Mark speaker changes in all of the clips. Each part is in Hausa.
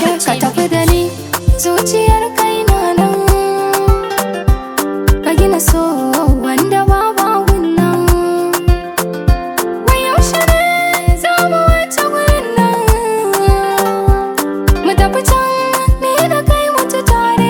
Speaker 1: ka tafi da ni zuciyar kai na nan, ka gina so wanda babu gunnan. Wai yaushe ne za mu wuce gurin nan, mu tafi can ni da kai mutu tare.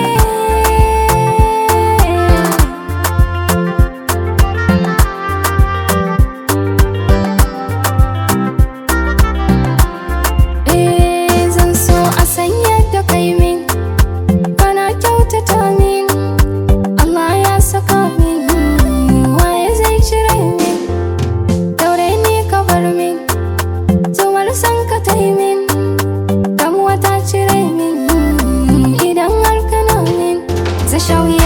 Speaker 1: Zan so a san yadda kai min, kana kyautata min, Allah ya saka min, waye zai cire min? Daure ni ka bar min, zuwar san ka tai min, damuwa ta cire min, idan har kana min zai sha wuya.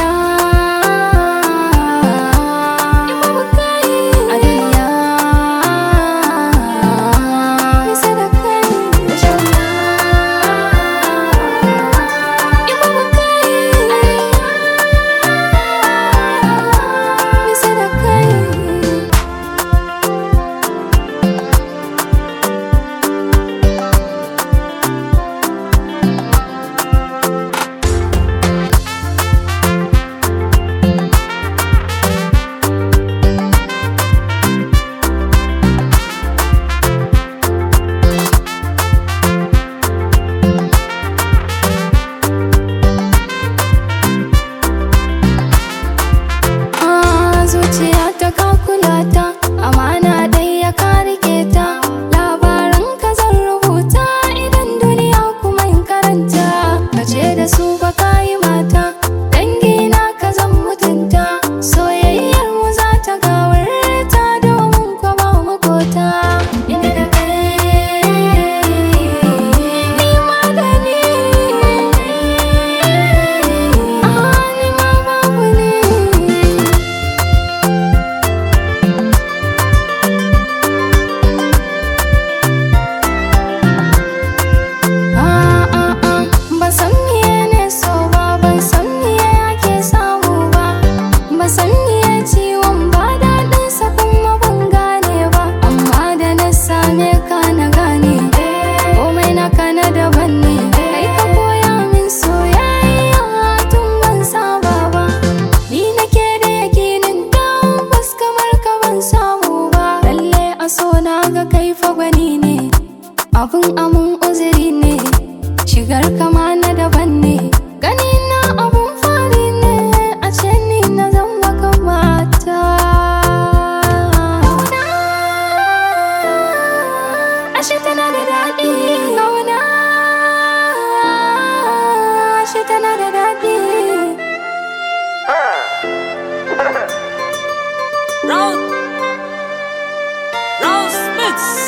Speaker 1: Zuciya ta ka kula ta, amana dai ya ka rike ta, labaran ka zan rubuta idan duniya kuma in karanta. Ka ce da su ba ka yi mata, dangina ka zan mutunta, soyayyar mu za ta gawarta domin kwa ba makota. Inda da kai ni ma da ni, ni ma babu ni. Ban san miye ne so ba, ban san miye ake samu ba, ban san miye ciwon ba, daɗinsa kuma ban gane ba. Amma da na same ka na gane, komai na kana daban ne. Kai ka koya min soyayya tun ban saba ba, ni nake da yakinin tabbas kamar ka ban samu ba. Lalle a so na ga kai fa gwani ne, abun amun uzuri ne, shigar kama na daban ne, gani na abun fari ne, a ce ni na zama kamata. Kauna ashe tana da daɗi, kauna ashe tana da daɗi.
Speaker 2: Rose Smith.